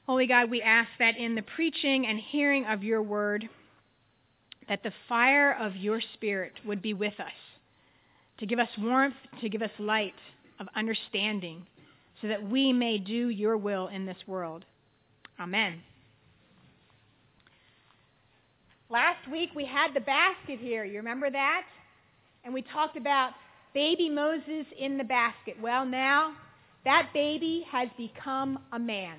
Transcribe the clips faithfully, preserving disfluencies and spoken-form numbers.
Holy God, we ask that in the preaching and hearing of your word, that the fire of your Spirit would be with us, to give us warmth, to give us light of understanding, so that we may do your will in this world. Amen. Last week we had the basket here. You remember that? And we talked about baby Moses in the basket. Well, now that baby has become a man.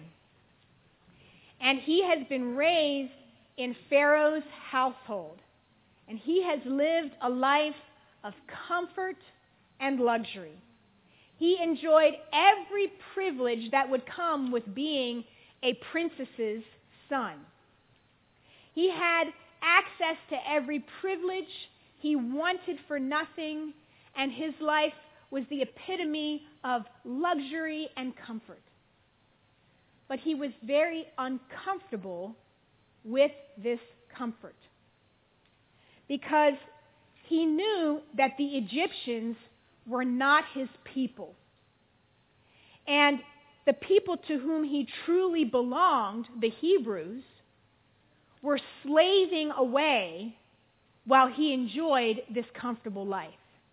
And he has been raised in Pharaoh's household. And he has lived a life of comfort and luxury. He enjoyed every privilege that would come with being a princess's son. He had access to every privilege. He wanted for nothing, and his life was the epitome of luxury and comfort. But he was very uncomfortable with this comfort because he knew that the Egyptians were not his people. And the people to whom he truly belonged, the Hebrews, were slaving away while he enjoyed this comfortable life.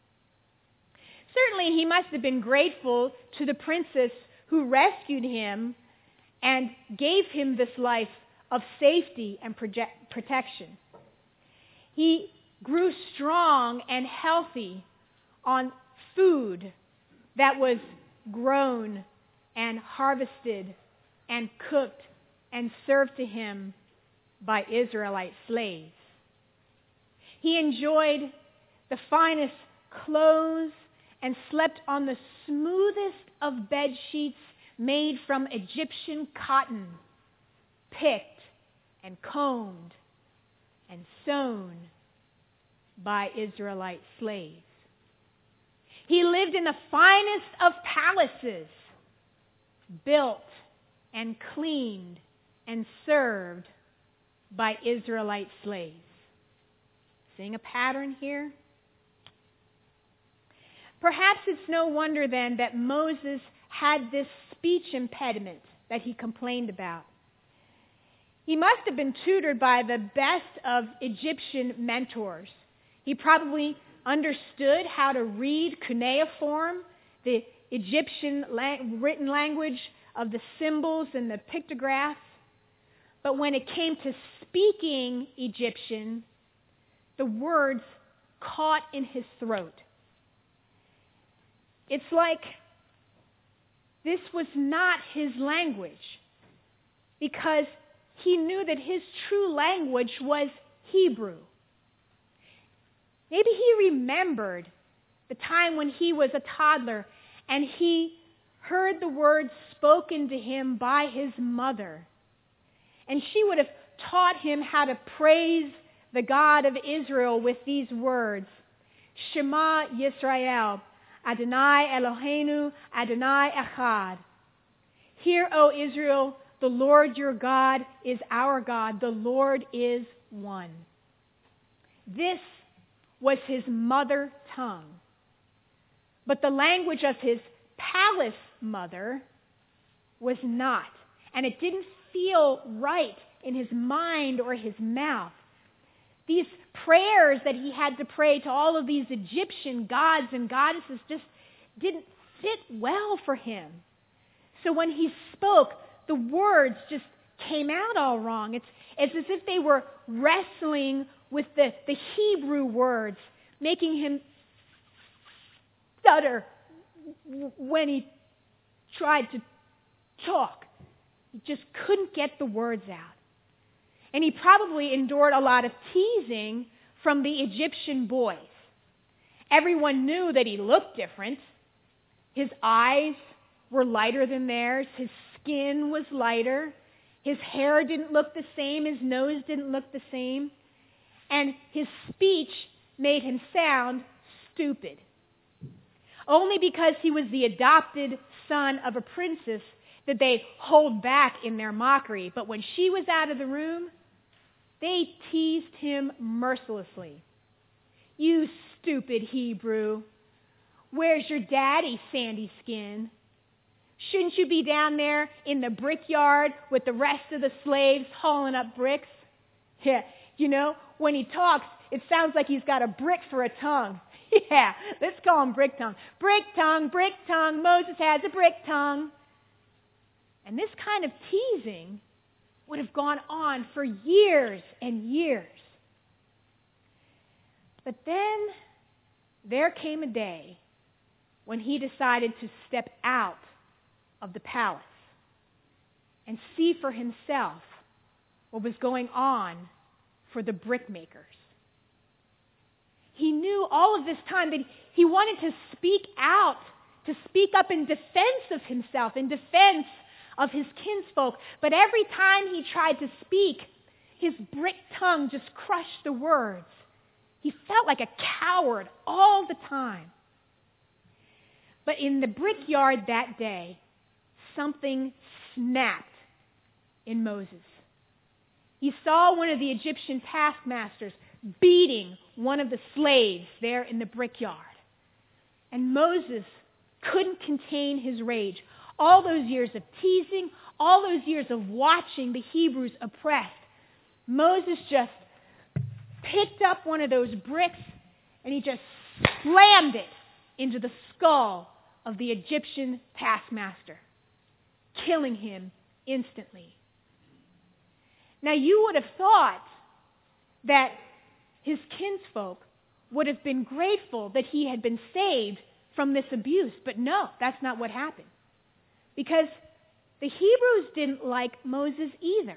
Certainly, he must have been grateful to the princess who rescued him and gave him this life of safety and project- protection. He grew strong and healthy on food that was grown and harvested and cooked and served to him by Israelite slaves. He enjoyed the finest clothes and slept on the smoothest of bed sheets made from Egyptian cotton, picked and combed and sewn by Israelite slaves. He lived in the finest of palaces, built and cleaned and served by Israelite slaves. Seeing a pattern here? Perhaps it's no wonder then that Moses had this speech impediment that he complained about. He must have been tutored by the best of Egyptian mentors. He probably understood how to read cuneiform, the Egyptian la- written language of the symbols and the pictographs. But when it came to speaking Egyptian, the words caught in his throat. It's like this was not his language, because he knew that his true language was Hebrew. Maybe he remembered the time when he was a toddler and he heard the words spoken to him by his mother. And she would have taught him how to praise the God of Israel with these words: Shema Yisrael, Adonai Eloheinu, Adonai Echad. Hear, O Israel, the Lord your God is our God. The Lord is one. This was his mother tongue. But the language of his palace mother was not. And it didn't feel right in his mind or his mouth. These prayers that he had to pray to all of these Egyptian gods and goddesses just didn't fit well for him. So when he spoke, the words just came out all wrong. It's, it's as if they were wrestling with the, the Hebrew words, making him stutter when he tried to talk. He just couldn't get the words out. And he probably endured a lot of teasing from the Egyptian boys. Everyone knew that he looked different. His eyes were lighter than theirs. His skin was lighter. His hair didn't look the same. His nose didn't look the same. And his speech made him sound stupid. Only because he was the adopted son of a princess did they hold back in their mockery. But when she was out of the room, they teased him mercilessly. You stupid Hebrew. Where's your daddy, sandy skin? Shouldn't you be down there in the brickyard with the rest of the slaves hauling up bricks? Yeah, you know, when he talks, it sounds like he's got a brick for a tongue. Yeah, let's call him Brick Tongue. Brick Tongue, Brick Tongue, Moses has a brick tongue. And this kind of teasing would have gone on for years and years. But then there came a day when he decided to step out of the palace and see for himself what was going on for the brickmakers. He knew all of this time that he wanted to speak out, to speak up in defense of himself, in defense of his kinsfolk. But every time he tried to speak, his brick tongue just crushed the words. He felt like a coward all the time. But in the brickyard that day, something snapped in Moses. He saw one of the Egyptian taskmasters beating one of the slaves there in the brickyard. And Moses couldn't contain his rage. All those years of teasing, all those years of watching the Hebrews oppressed, Moses just picked up one of those bricks and he just slammed it into the skull of the Egyptian taskmaster, killing him instantly. Now you would have thought that his kinsfolk would have been grateful that he had been saved from this abuse, but no, that's not what happened. Because the Hebrews didn't like Moses either.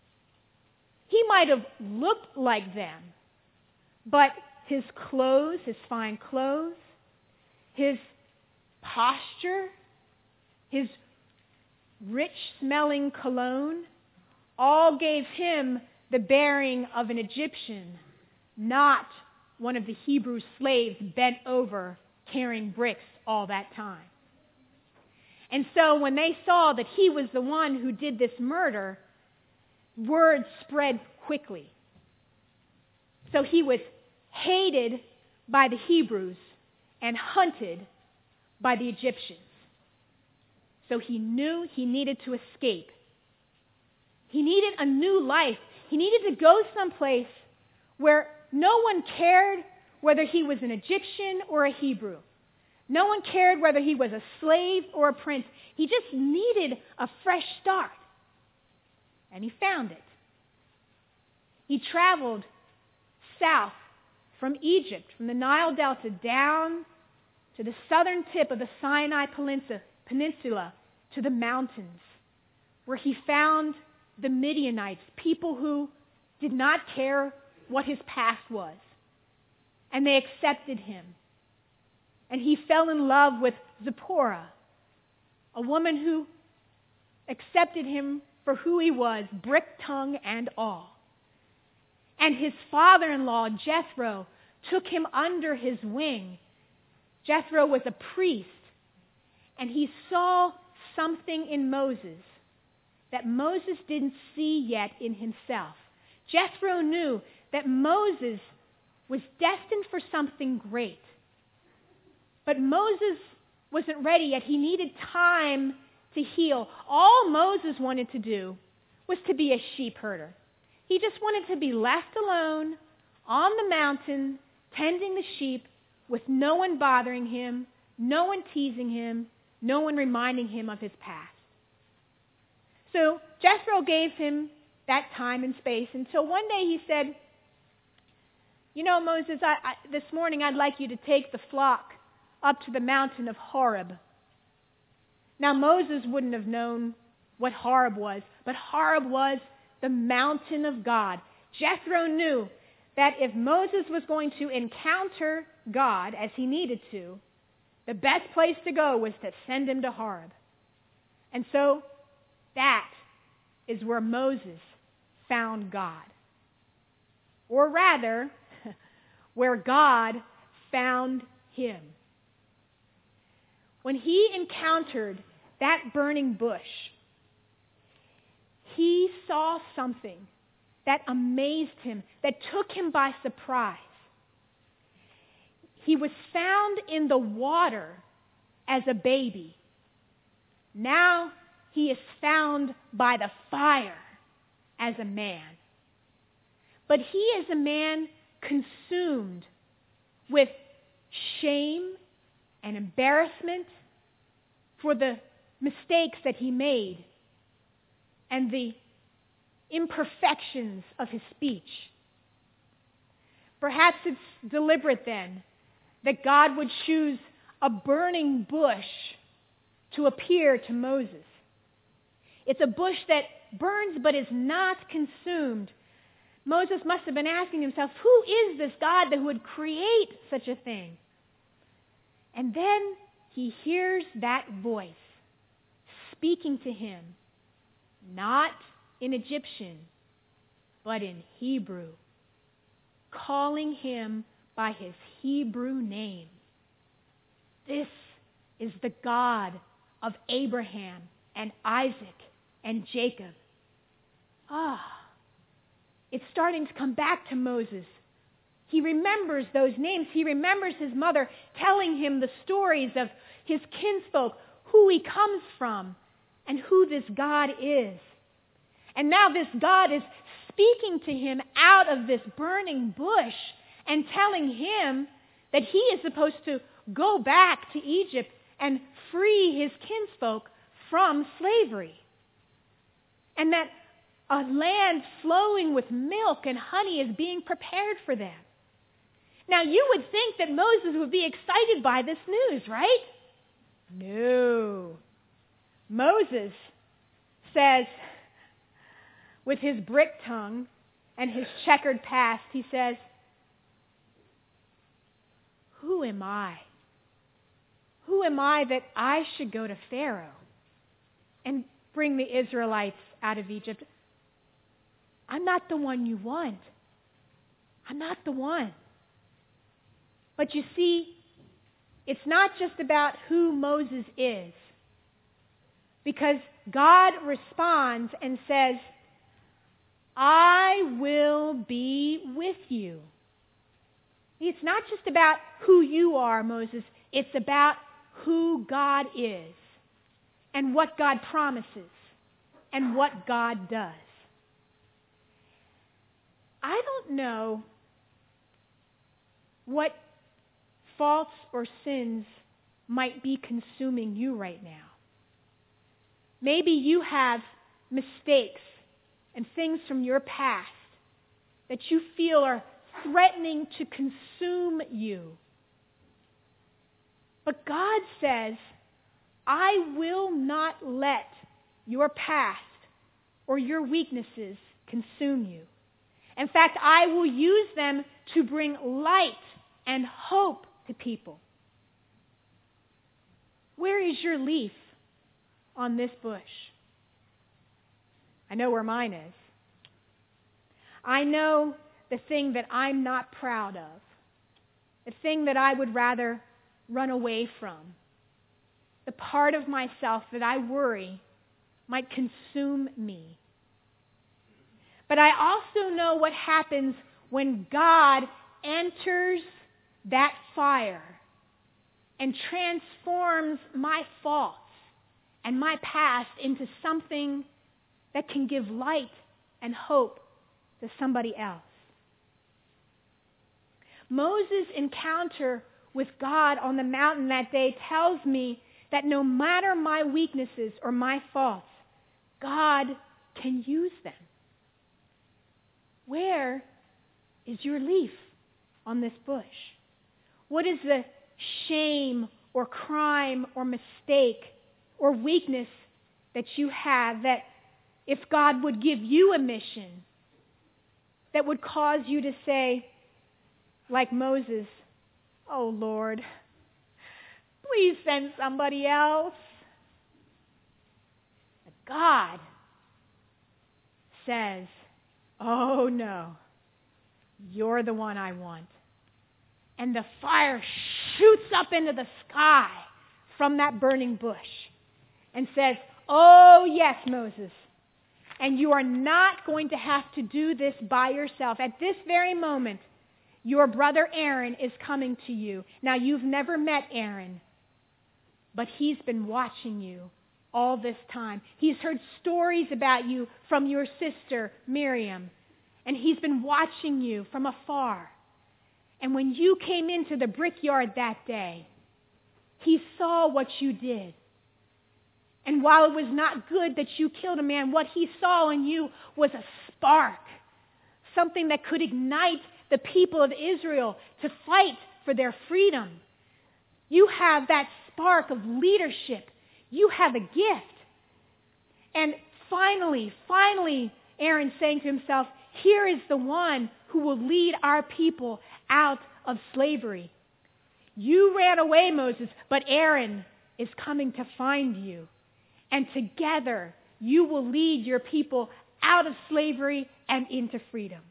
He might have looked like them, but his clothes, his fine clothes, his posture, his rich-smelling cologne, all gave him the bearing of an Egyptian, not one of the Hebrew slaves bent over carrying bricks all that time. And so when they saw that he was the one who did this murder, word spread quickly. So he was hated by the Hebrews and hunted by the Egyptians. So he knew he needed to escape. He needed a new life. He needed to go someplace where no one cared whether he was an Egyptian or a Hebrew. No one cared whether he was a slave or a prince. He just needed a fresh start. And he found it. He traveled south from Egypt, from the Nile Delta down to the southern tip of the Sinai Peninsula to the mountains, where he found the Midianites, people who did not care what his past was. And they accepted him. And he fell in love with Zipporah, a woman who accepted him for who he was, brick tongue and all. And his father-in-law, Jethro, took him under his wing. Jethro was a priest, and he saw something in Moses that Moses didn't see yet in himself. Jethro knew that Moses was destined for something great. But Moses wasn't ready yet. He needed time to heal. All Moses wanted to do was to be a sheep herder. He just wanted to be left alone on the mountain, tending the sheep, with no one bothering him, no one teasing him, no one reminding him of his past. So Jethro gave him that time and space until one day he said, you know, Moses, I, I, this morning I'd like you to take the flock up to the mountain of Horeb. Now, Moses wouldn't have known what Horeb was, but Horeb was the mountain of God. Jethro knew that if Moses was going to encounter God as he needed to, the best place to go was to send him to Horeb. And so that is where Moses found God. Or rather, where God found him. When he encountered that burning bush, he saw something that amazed him, that took him by surprise. He was found in the water as a baby, Now he is found by the fire as a man. But he is a man consumed with shame and embarrassment for the mistakes that he made and the imperfections of his speech. Perhaps it's deliberate then that God would choose a burning bush to appear to Moses. It's a bush that burns but is not consumed. Moses must have been asking himself, who is this God that would create such a thing? And then he hears that voice speaking to him, not in Egyptian, but in Hebrew, calling him by his Hebrew name. This is the God of Abraham and Isaac and Jacob. Ah, it's starting to come back to Moses. He remembers those names. He remembers his mother telling him the stories of his kinsfolk, who he comes from, and who this God is. And now this God is speaking to him out of this burning bush and telling him that he is supposed to go back to Egypt and free his kinsfolk from slavery. And that a land flowing with milk and honey is being prepared for them. Now you would think that Moses would be excited by this news, right? No. Moses says, with his brick tongue and his checkered past, he says, who am I? Who am I that I should go to Pharaoh and bring the Israelites out of Egypt? I'm not the one you want. I'm not the one. But you see, it's not just about who Moses is. Because God responds and says, I will be with you. It's not just about who you are, Moses. It's about who God is and what God promises and what God does. I don't know what faults or sins might be consuming you right now. Maybe you have mistakes and things from your past that you feel are threatening to consume you. But God says, I will not let your past or your weaknesses consume you. In fact, I will use them to bring light and hope to people. Where is your leaf on this bush? I know where mine is. I know the thing that I'm not proud of, the thing that I would rather run away from, the part of myself that I worry might consume me. But I also know what happens when God enters that fire and transforms my faults and my past into something that can give light and hope to somebody else. Moses' encounter with God on the mountain that day tells me that no matter my weaknesses or my faults, God can use them. Where is your leaf on this bush? What is the shame or crime or mistake or weakness that you have that if God would give you a mission that would cause you to say, like Moses, oh Lord, please send somebody else. But God says, oh no, you're the one I want. And the fire shoots up into the sky from that burning bush and says, oh yes, Moses, and you are not going to have to do this by yourself. At this very moment, your brother Aaron is coming to you. Now, you've never met Aaron, but he's been watching you all this time. He's heard stories about you from your sister, Miriam, and he's been watching you from afar. And when you came into the brickyard that day, he saw what you did. And while it was not good that you killed a man, what he saw in you was a spark, something that could ignite the people of Israel to fight for their freedom. You have that spark of leadership. You have a gift. And finally, finally, Aaron's saying to himself, here is the one who will lead our people out of slavery. You ran away, Moses, but Aaron is coming to find you. And together, you will lead your people out of slavery and into freedom.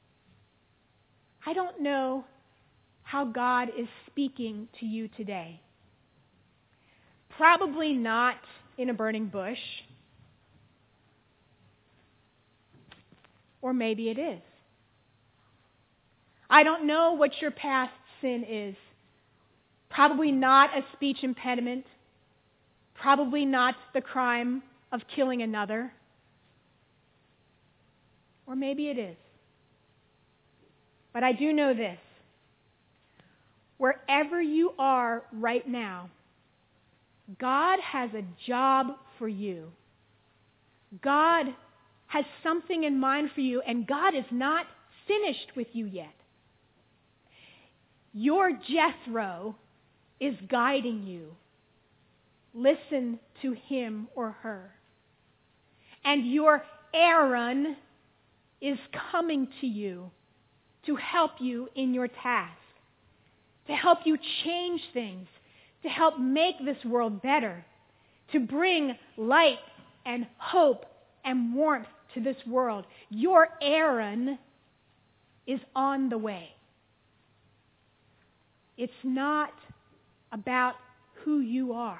I don't know how God is speaking to you today. Probably not in a burning bush. Or maybe it is. I don't know what your past sin is. Probably not a speech impediment. Probably not the crime of killing another. Or maybe it is. But I do know this. Wherever you are right now, God has a job for you. God has something in mind for you, and God is not finished with you yet. Your Jethro is guiding you. Listen to him or her. And your Aaron is coming to you to help you in your task, to help you change things, to help make this world better, to bring light and hope and warmth to this world. Your Aaron is on the way. It's not about who you are.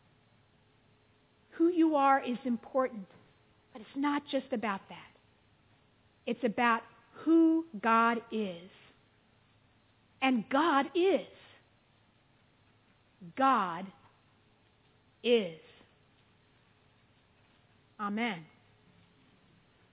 Who you are is important, but it's not just about that. It's about who God is. And God is. God is. Amen.